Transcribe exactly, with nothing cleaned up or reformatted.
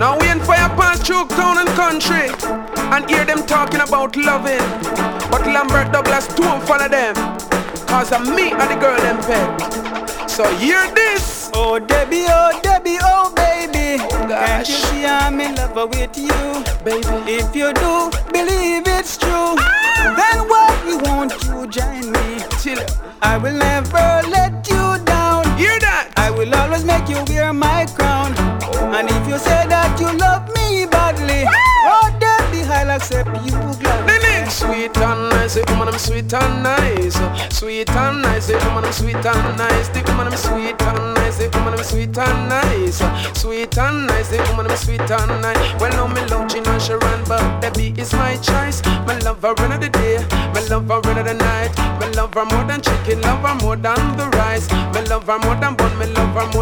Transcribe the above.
Now we in fire pass through town and country and hear them talking about loving. But Lambert Douglas don't follow them, cause of me and the girl them pet. So hear this. Oh Debbie, oh Debbie, oh baby, oh, can't you see I'm in love with you, baby? If you do believe it's true, ah! Then why you won't you join me? Chill. I will never let you down. Hear that? I will always make you wear my crown. Oh. And if you say that you love me badly, ah! Oh Debbie, I'll accept you gladly. Sweet and nice, the woman I'm sweet and nice. Sweet and nice, the woman I'm sweet and nice. The woman I'm sweet and nice, the woman I'm sweet and nice. Sweet and nice, the woman I'm sweet and nice. Well, now me love Gina and Sharon, but Debbie is my choice. Me love her in the day, me love her in the night. Me love her more than chicken, love her more than the rice. Me love her more than bun, me love her